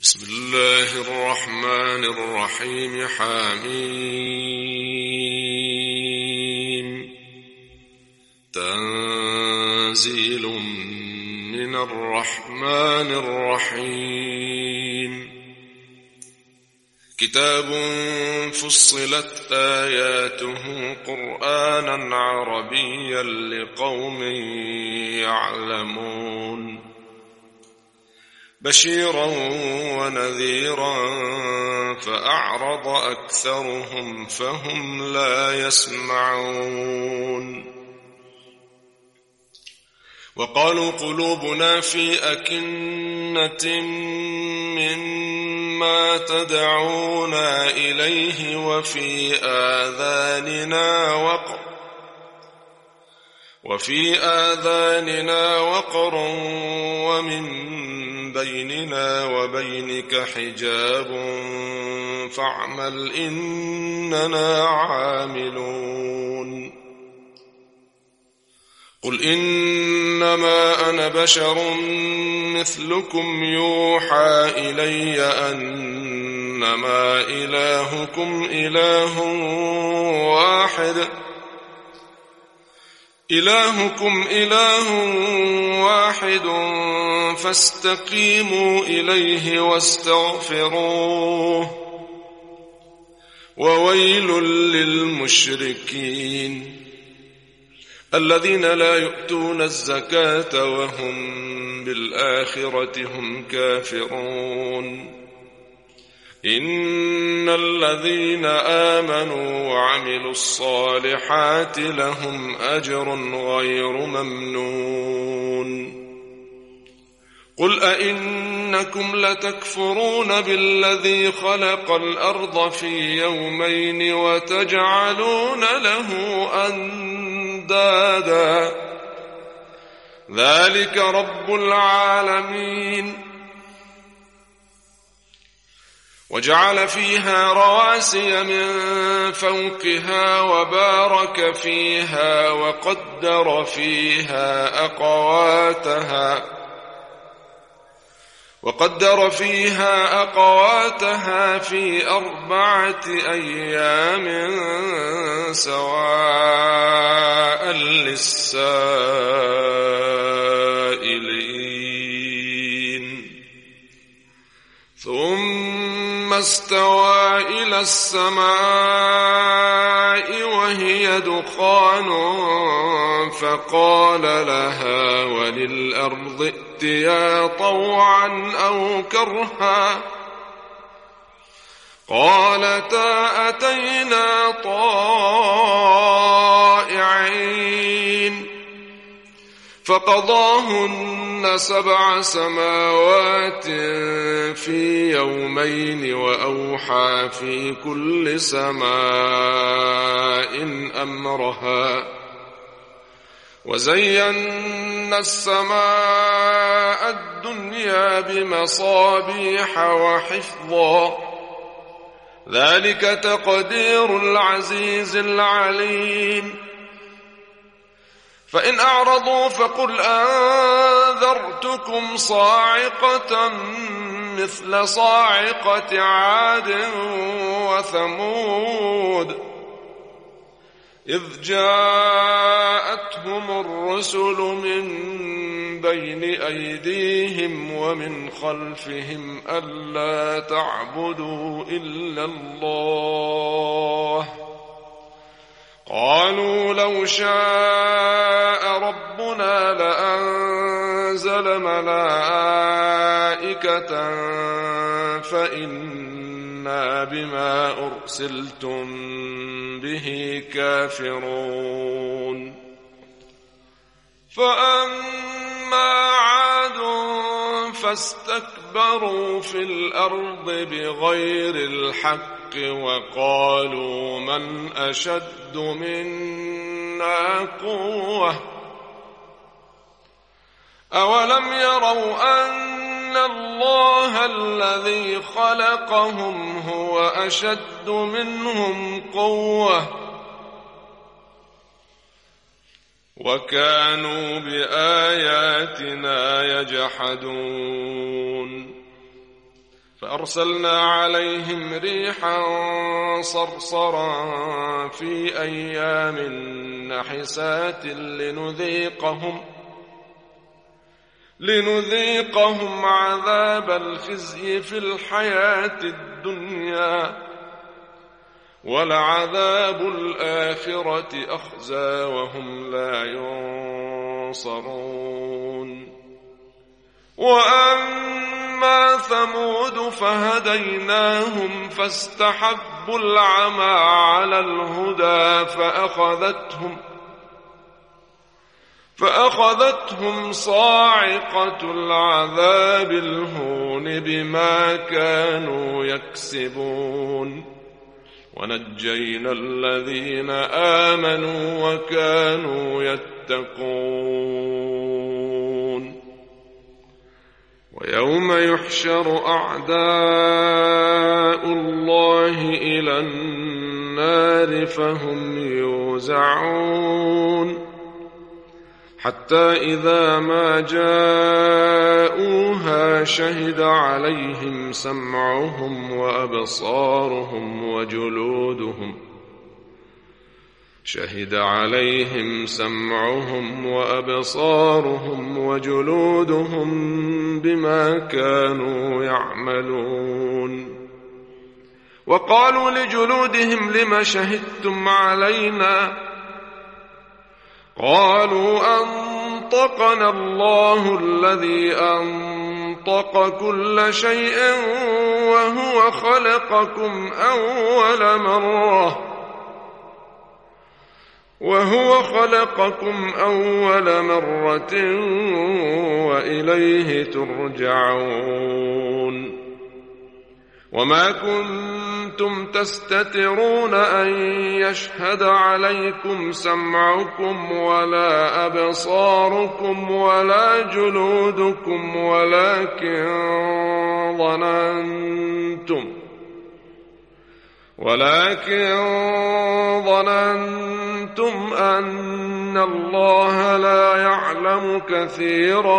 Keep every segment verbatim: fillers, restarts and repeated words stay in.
بسم الله الرحمن الرحيم. حميم. تنزيل من الرحمن الرحيم. كتاب فصلت آياته قرآنا عربيا لقوم يعلمون بشيرا ونذيرا فأعرض أكثرهم فهم لا يسمعون. وقالوا قلوبنا في أكنة مما تدعونا إليه وفي آذاننا وقر وفي آذاننا وقر ومن بيننا وبينك حجاب فاعمل إننا عاملون. قل إنما أنا بشر مثلكم يوحى إلي أنما إلهكم إله واحد إلهكم إله واحد فاستقيموا إليه واستغفروه وويل للمشركين الذين لا يؤتون الزكاة وهم بالآخرة هم كافرون. إن الذين آمنوا وعملوا الصالحات لهم أجر غير ممنون. قل أئنكم لتكفرون بالذي خلق الأرض في يومين وتجعلون له أندادا ذلك رب العالمين. وجعل فيها رواسي من فوقها وبارك فيها وقدر فيها أقواتها وقدر فيها أقواتها في أربعة أيام سواء للسائلين. ثم استوى إلى السماء وهي دخان فقال لها وللأرض ائتيا طوعا أو كرها قالتا أتينا طائعين. فقضاهن سبع سماوات في يومين وأوحى في كل سماء أمرها وزينا السماء الدنيا بمصابيح وحفظا ذلك تقدير العزيز العليم. فإن أعرضوا فقل أنذرتكم صاعقة مثل صاعقة عاد وثمود إذ جاءتهم الرسل من بين أيديهم ومن خلفهم ألا تعبدوا إلا الله قالوا لو شاء ربنا لأنزل ملائكة فإنا بما أرسلتم به كافرون. فأما عاد فاستكبروا في الأرض بغير الحق وقالوا من أشد منا قوة أولم يروا أن الله الذي خلقهم هو أشد منهم قوة وكانوا بآياتنا يجحدون فأرسلنا عليهم ريحا صرصرا في أيام نحسات لنذيقهم لنذيقهم عذاب الخزي في الحياة الدنيا ولعذاب الآخرة أخزى وهم لا ينصرون. وأما ثمود فهديناهم فاستحبوا العمى على الهدى فأخذتهم فأخذتهم صاعقة العذاب الهون بما كانوا يكسبون ونجينا الذين آمنوا وكانوا يتقون. ويوم يحشر أعداء الله إلى النار فهم يوزعون حتى إذا ما جاءوها شهد عليهم سمعهم وأبصارهم وجلودهم شهد عليهم سمعهم وأبصارهم وجلودهم بما كانوا يعملون. وقالوا لجلودهم لم شهدتم علينا قالوا أنطقنا الله الذي أنطق كل شيء وهو خلقكم أول مرة وهو خلقكم أول مرة وإليه ترجعون. وما كنتم تستترون أن يشهد عليكم سمعكم ولا أبصاركم ولا جلودكم ولكن ظننتم ولكن ظننتم أن الله لا يعلم كثيرا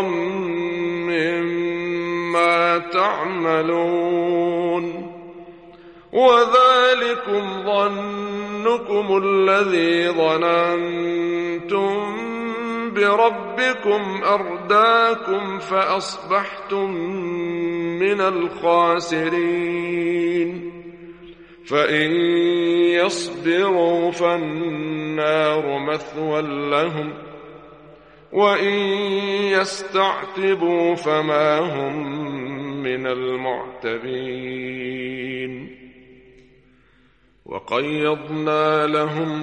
مما تعملون. وذلكم ظنكم الذي ظننتم بربكم أرداكم فأصبحتم من الخاسرين. فإن يصبروا فالنار مثوى لهم وإن يستعتبوا فما هم من المعتبين. وقيضنا لهم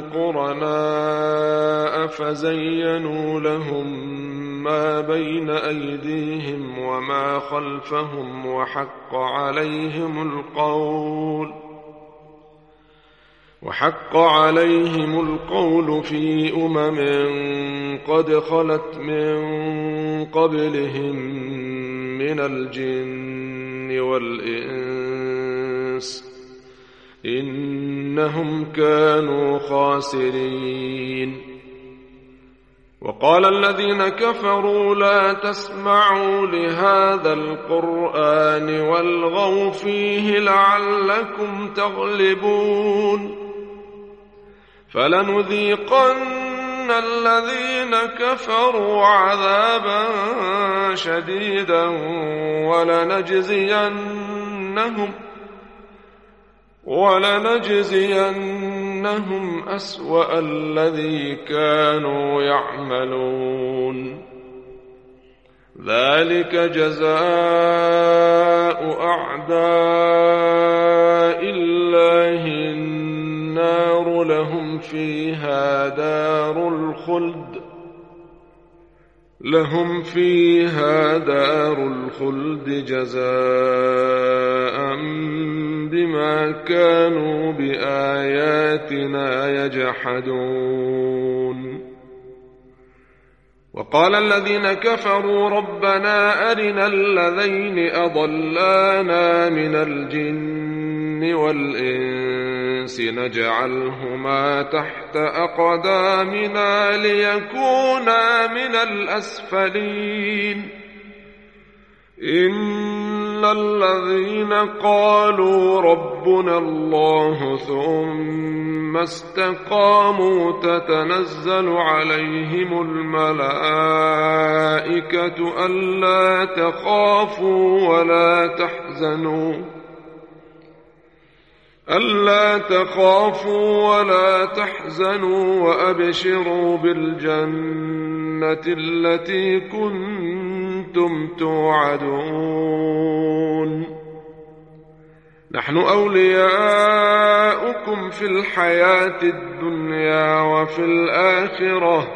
قرناء فزينوا لهم ما بين أيديهم وما خلفهم وحق عليهم القول وحق عليهم القول في أمم قد خلت من قبلهم من الجن والإنس إنهم كانوا خاسرين. وقال الذين كفروا لا تسمعوا لهذا القرآن والغوا فيه لعلكم تغلبون. فلنذيقن الذين كفروا عذابا شديدا ولنجزينهم ولنجزينهم أسوأ الذي كانوا يعملون. ذلك جزاء أعداء الله النار لهم فيها دار الخلد لهم فيها دار الخلد جزاء بما كانوا بآياتنا يجحدون. وقال الذين كفروا ربنا أرنا الذين أضلانا من الجن والإنس نجعلهما تحت أقدامنا ليكونا من الأسفلين. إن الذين قالوا ربنا الله ثم استقاموا تتنزل عليهم الملائكة ألا تخافوا ولا تحزنوا ألا تخافوا ولا تحزنوا وأبشروا بالجنة التي كنتم توعدون نحن أولياؤكم في الحياة الدنيا وفي الآخرة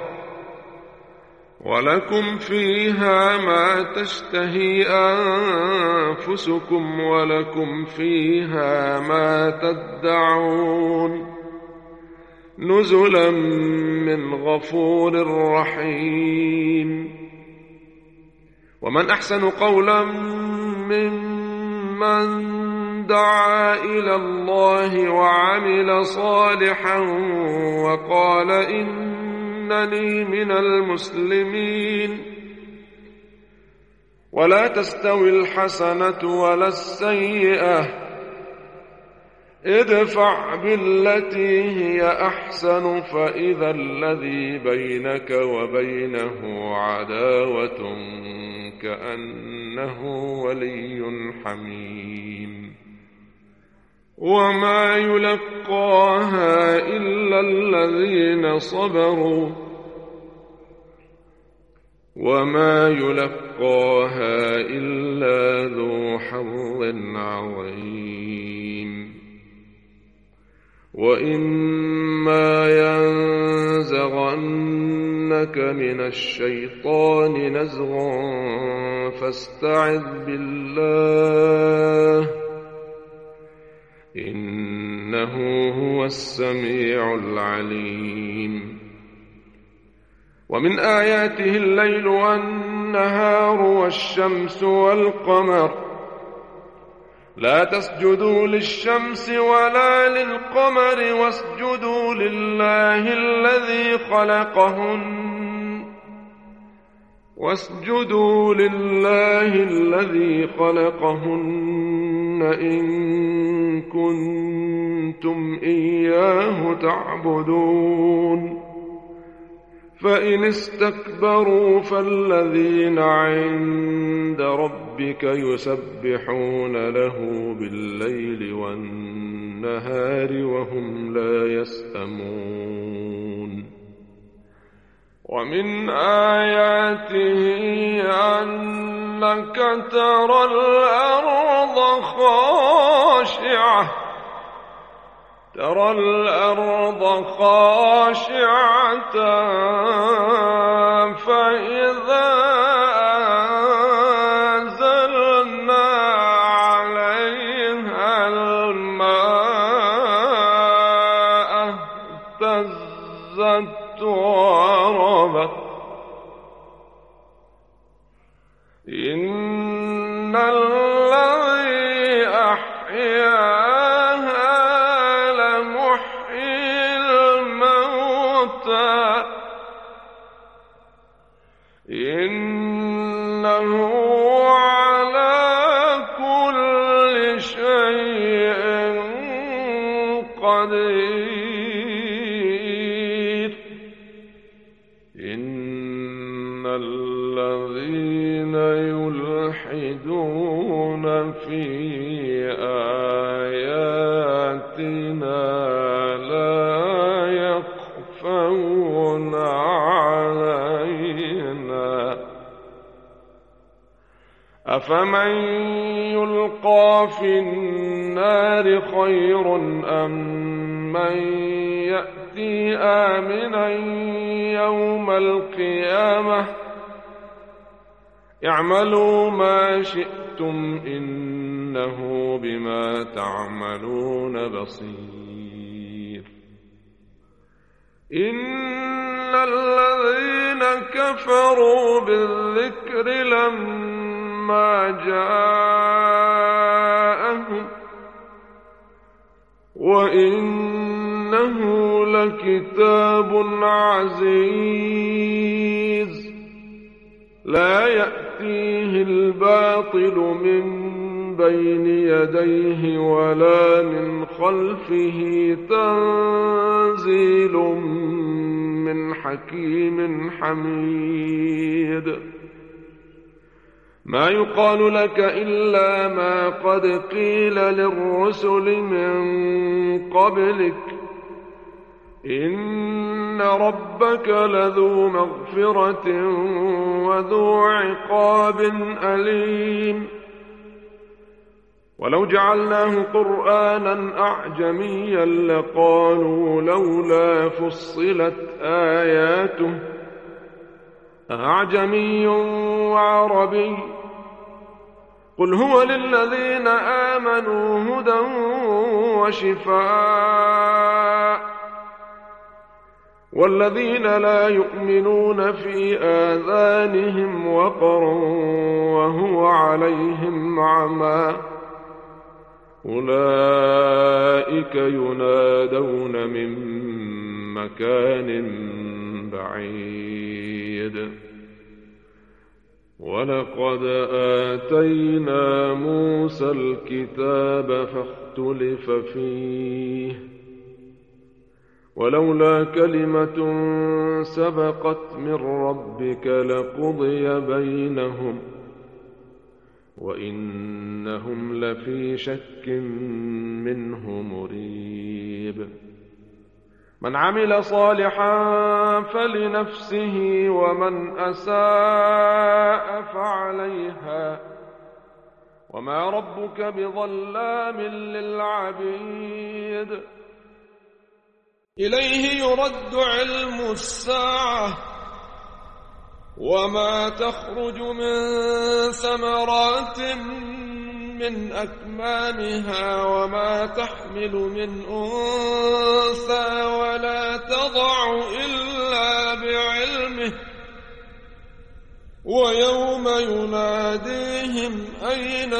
ولكم فيها ما تشتهي أنفسكم ولكم فيها ما تدعون نزلا من غفور رحيم ومن أحسن قولا ممن دعا إلى الله وعمل صالحا وقال إنني من المسلمين ولا تستوي الحسنة ولا السيئة ادفع بالتي هي أحسن فإذا الذي بينك وبينه عداوة كأنه ولي حميم وما يلقاها إلا الذين صبروا وما يلقاها إلا ذو حظ عظيم وإما ينزغنك من الشيطان نزغ فاستعذ بالله إنه هو السميع العليم ومن آياته الليل والنهار والشمس والقمر لا تسجدوا للشمس ولا للقمر واسجدوا لله الذي خلقهن واسجدوا لله الذي خلقهن إن كنتم إياه تعبدون فإن استكبروا فالذين عند ربك يسبحون له بالليل والنهار وهم لا يسأمون ومن آياته أنك ترى الأرض خاشعة ترى الأرض خاشعة فإذا أنزلنا عليها الماء اهتزت وربت إن الذي أحياها إنه على كل شيء قدير إن الذين يلحدون في آياتنا لا يخفون علينا أفمن يلقى في النار خير أم من يأتي آمنا يوم القيامة اعملوا ما شئتم إنه بما تعملون بصير إن الذين كفروا بالذكر لما جاءهم وإنه لكتاب عزيز لا يأتيه الباطل من بين يديه ولا من خلفه تنزيل من حكيم حميد ما يقال لك إلا ما قد قيل للرسل من قبلك إن ربك لذو مغفرة وذو عقاب أليم ولو جعلناه قرآنا أعجميا لقالوا لولا فصلت آياته أعجمي وعربي قل هو للذين آمنوا هدى وشفاء والذين لا يؤمنون في آذانهم وقر وهو عليهم عمى أولئك ينادون من مكان بعيد ولقد آتينا موسى الكتاب فاختلف فيه ولولا كلمة سبقت من ربك لقضي بينهم وإنهم لفي شك منه مريب من عمل صالحا فلنفسه ومن أساء فعليها وما ربك بظلام للعبيد إليه يرد علم الساعة وما تخرج من ثمرات من أكمامها وما تحمل من أنثى ولا تضع إلا بعلمه ويوم يناديهم أين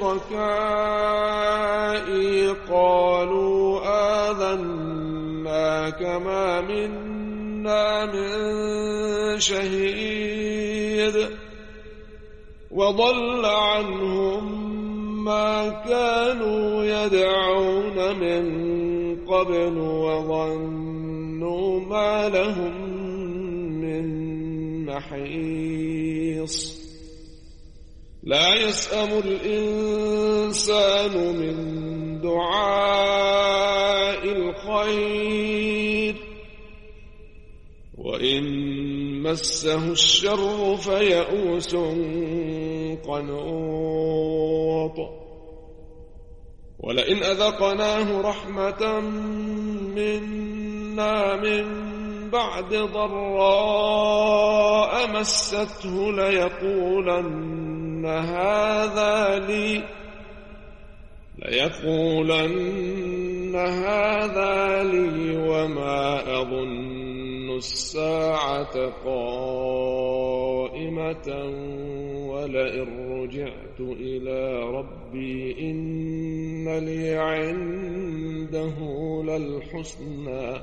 شركائي قالوا آذناك ما منا من شهيد وضل عنهم ما كانوا يدعون من قبل وظنوا ما لهم من محيص لا يسأم الإنسان من دعاء الخير وإن مسه الشر فيئوس قنوط ولئن أذقناه رحمة منا من بعد ضراء مسته ليقولن هذا لي ليقولن هذا لي وما أظن الساعة قائمة ولئن رجعت إلى ربي إن لي عنده للحسنى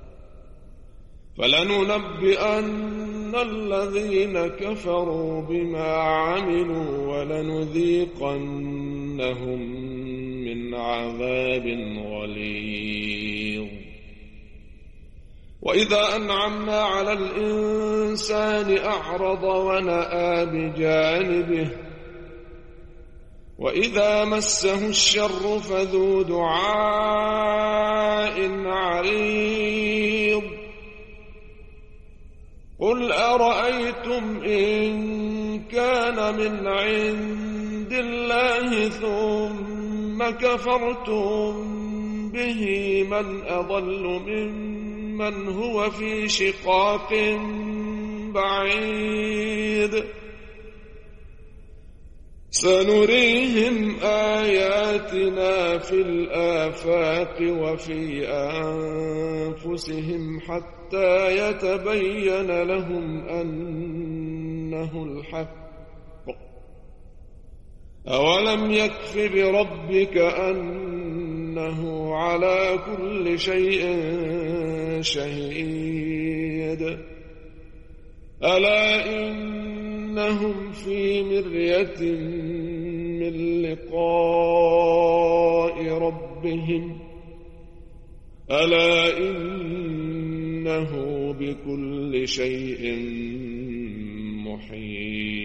فلننبئن الذين كفروا بما عملوا ولنذيقنهم من عذاب غليظ وإذا أنعمنا على الإنسان أعرض ونأى بجانبه وإذا مسه الشر فذو دعاء عريض قل أرأيتم إن كان من عند الله ثم كفرتم به من أضل ممن هو في شقاق بعيد سنريهم آياتنا في الآفاق وفي أنفسهم حتى يتبين لهم أنه الحق أولم يكف بربك أنه على كل شيء شهيد ألا إنهم في مرية من لقاء ربهم ألا إنه بكل شيء محيط